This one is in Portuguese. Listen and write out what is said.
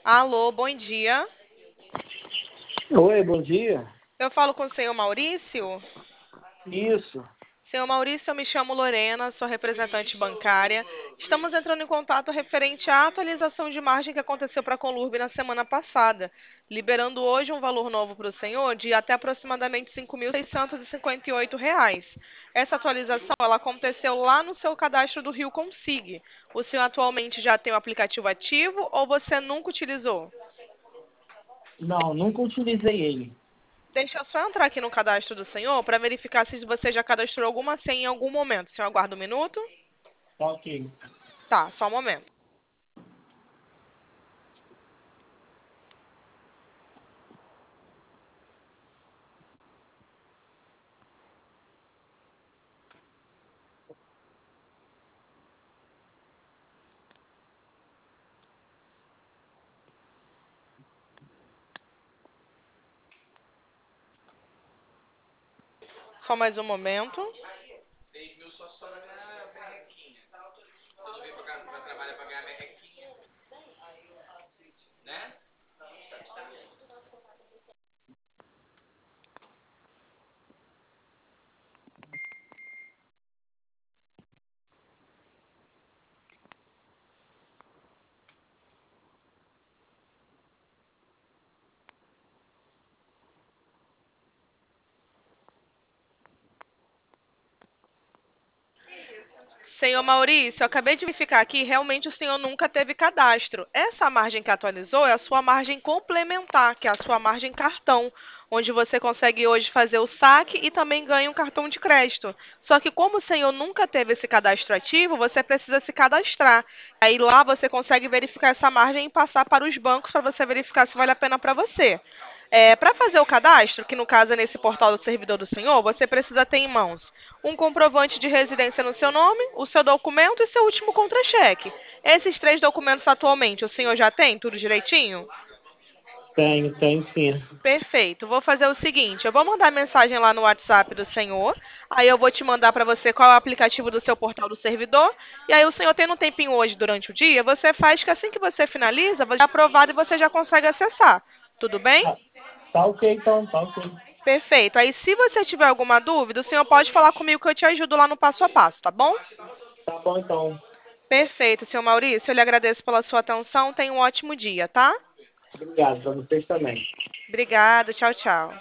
Alô, bom dia. Oi, bom dia. Eu falo com o senhor Maurício. Isso. Senhor Maurício, eu me chamo Lorena, sou representante bancária. Estamos entrando em contato referente à atualização de margem que aconteceu para a Conlurb na semana passada, liberando hoje um valor novo para o senhor de até aproximadamente R$ 5.658. Essa atualização ela aconteceu lá no seu cadastro do Rio Consig. O senhor atualmente já tem o aplicativo ativo ou você nunca utilizou? Não, nunca utilizei ele. Deixa eu só entrar aqui no cadastro do senhor para verificar se você já cadastrou alguma senha em algum momento. O senhor aguarda um minuto? Tá ok. Tá, só um momento. Só mais um momento. Senhor Maurício, eu acabei de verificar aqui, realmente o senhor nunca teve cadastro. Essa margem que atualizou é a sua margem complementar, que é a sua margem cartão, onde você consegue hoje fazer o saque e também ganha um cartão de crédito. Só que como o senhor nunca teve esse cadastro ativo, você precisa se cadastrar. Aí lá você consegue verificar essa margem e passar para os bancos para você verificar se vale a pena para você. Para fazer o cadastro, que no caso é nesse portal do servidor do senhor, você precisa ter em mãos um comprovante de residência no seu nome, o seu documento e seu último contra-cheque. Esses três documentos atualmente, o senhor já tem tudo direitinho? Tenho sim. Perfeito. Vou fazer o seguinte, eu vou mandar mensagem lá no WhatsApp do senhor, aí eu vou te mandar para você qual é o aplicativo do seu portal do servidor, e aí o senhor tendo um tempinho hoje durante o dia, você faz que assim que você finaliza, você é aprovado e você já consegue acessar. Tudo bem? Ah, tá ok então, tá ok. Perfeito. Aí, se você tiver alguma dúvida, o senhor pode falar comigo que eu te ajudo lá no passo a passo, tá bom? Tá bom então. Perfeito, senhor Maurício. Eu lhe agradeço pela sua atenção. Tenha um ótimo dia, tá? Obrigado, pra vocês também. Obrigada. Tchau, tchau.